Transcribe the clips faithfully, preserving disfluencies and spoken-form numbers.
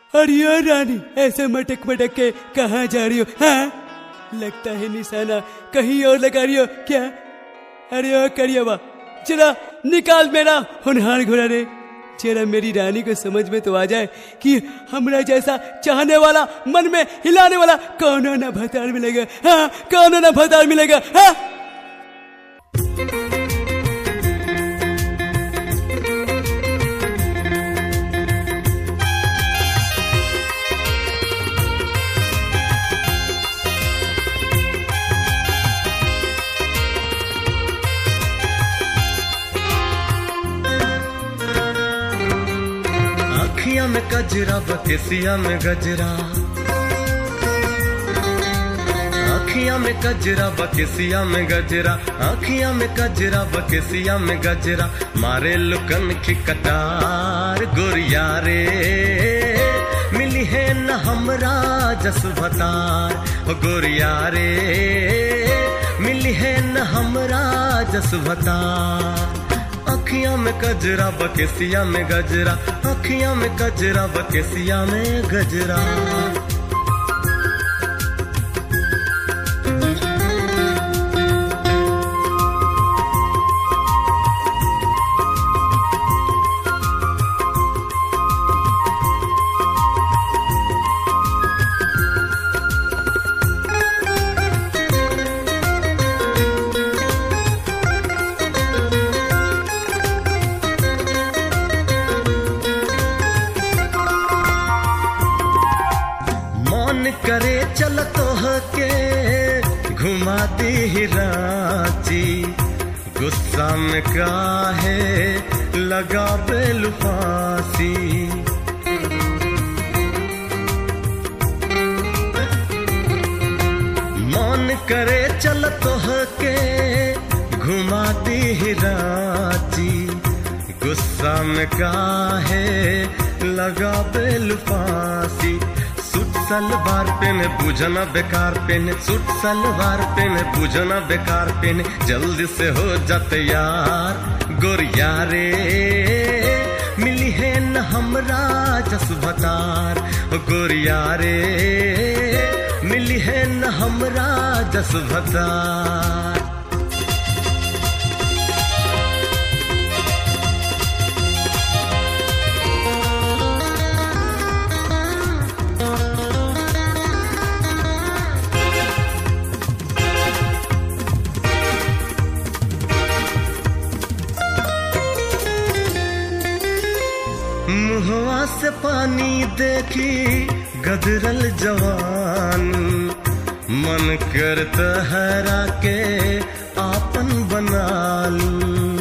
अरे रानी, ऐसे मटक मटक के कहाँ जा रही हो? हाँ, लगता है निशाना कहीं और लगा रही हो क्या? अरे ओ करियवा, जरा निकाल मेरा होनहार घोड़ा रे। जरा मेरी रानी को समझ में तो आ जाए कि हमरा जैसा चाहने वाला, मन में हिलाने वाला कौन ना भतार मिलेगा। हाँ, कौन ना भतार मिलेगा। हाँ, आँखियाँ में गजरा बकेसिया में गजरा, आँखियाँ में गजरा बकेसिया में गजरा, आँखियाँ में गजरा बकेसिया में गजरा, मारे लुकन की कटार गोरिया रे, मिली है न हमरा जस भतार हो गोरिया रे, मिली है न हमरा जस भतार। आँखियाँ में गजरा बकेसिया में गजरा, आँखियाँ में गजरा बकेसिया में गजरा। करे चल तोह के घुमा दी रांची, गुस्सा में काहे लगा बेलु फांसी। मन करे चल तोह के घुमा दी रांची, गुस्सा में काहे लगा बेलु फांसी। सूट सलवार पहने पूजना बेकार पहने, सूट सलवार पहने पूजना बेकार पहने, जल्दी से हो जाते यार गोरिया रे, मिली है न हमरा जस भतार गोरिया रे, मिली है न हमरा जस भतार। मुहवा से पानी देखी गदरल जवानी, मन करता हरा के आपन बना लूं।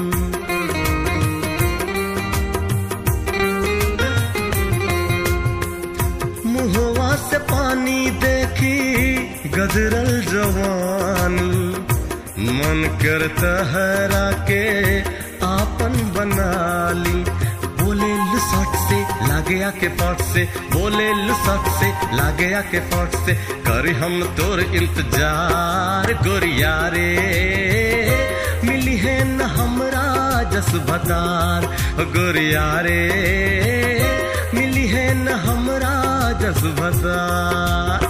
मुहवा से पानी देखी गदरल जवानी, मन करता हरा के आपन बना ली। बोले लुसट से लागे आके पट से, बोले लुसट से लागे आके पट से, करी हम तोर इंतजार गोरिया रे, मिली है न हमरा जस भतार गोरिया रे, मिली है न हमरा जस भतार।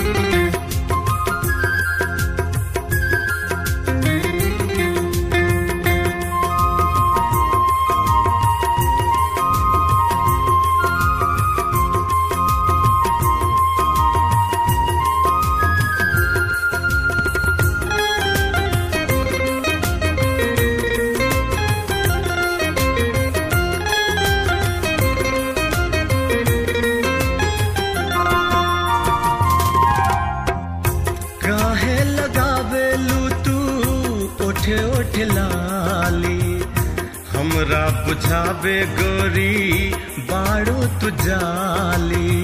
ओठे ओठे लाली हमरा बुझावे गोरी बाड़ो तु जाली।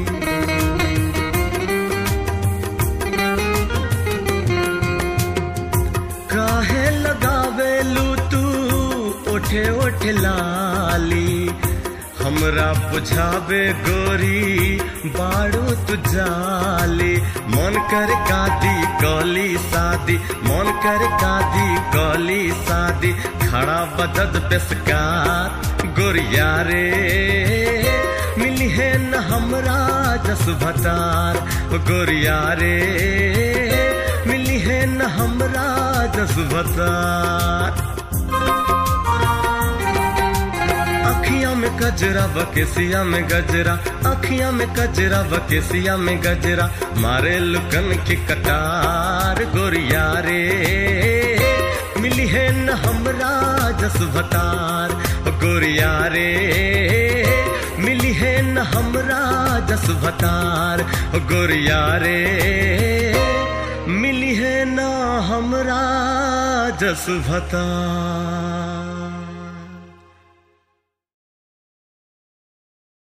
काहे लगावे लू तू ओठे ओठे लाली हमरा बुझावे गोरी बाड़ो तु जाली। मन कर कादी कली शादी, मन कर कादी कली शादी, खड़ा बदद पेशकार गोरिया रे मिली मिली है न हमरा जस भतार गोरिया रे, मिली है न हमरा जस भतार। अखियां में कजरा बकेसिया में गजरा, अखियां में कजरा बकेसिया में गजरा, मारे लुकन की कटार गोरिया रे, मिली है न हमरा जस भतार गोरिया रे, मिली है न हमरा जस भतार गोरिया रे, मिली है न हमरा जस भतार।